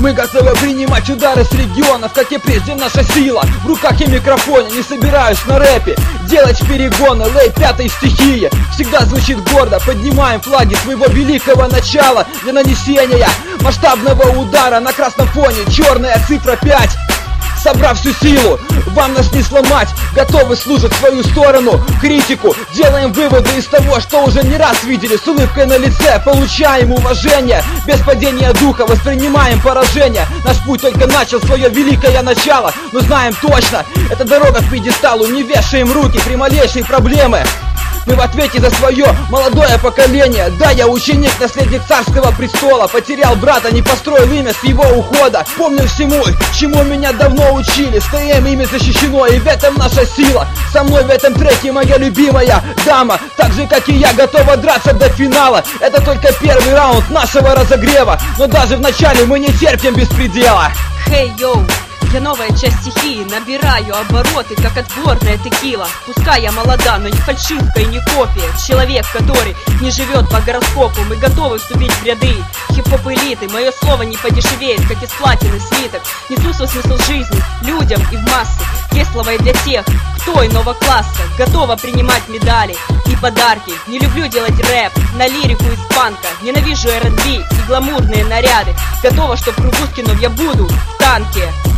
Мы готовы принимать удары с регионов, как и прежде наша сила. В руках и микрофоне, не собираюсь на рэпе делать перегоны, лей пятой стихии всегда звучит гордо. Поднимаем флаги своего великого начала для нанесения масштабного удара. На красном фоне черная цифра 5. Собрав всю силу, вам нас не сломать. Готовы слушать свою сторону, критику. Делаем выводы из того, что уже не раз видели. С улыбкой на лице получаем уважение. Без падения духа воспринимаем поражение. Наш путь только начал свое великое начало. Но знаем точно, это дорога к пьедесталу. Не вешаем руки при малейшей проблеме. Мы в ответе за свое молодое поколение. Да, я ученик, наследник царского престола. Потерял брата, не построил имя с его ухода. Помню всему, чему меня давно учили. Стоим, имя защищено, и в этом наша сила. Со мной в этом треке моя любимая дама. Так же, как и я, готова драться до финала. Это только первый раунд нашего разогрева. Но даже в начале мы не терпим беспредела. Хей, йоу! Я новая часть стихии, набираю обороты, как отборная текила. Пускай я молода, но не фальшивка и не копия. Человек, который не живет по гороскопу. Мы готовы вступить в ряды хип-хоп элиты. Мое слово не подешевеет, как из платины слиток. Несу свой смысл жизни людям и в массы. Есть слова и для тех, кто иного класса. Готова принимать медали и подарки. Не люблю делать рэп на лирику из панка. Ненавижу R&B и гламурные наряды. Готова, чтоб кругу скинув я буду в танке.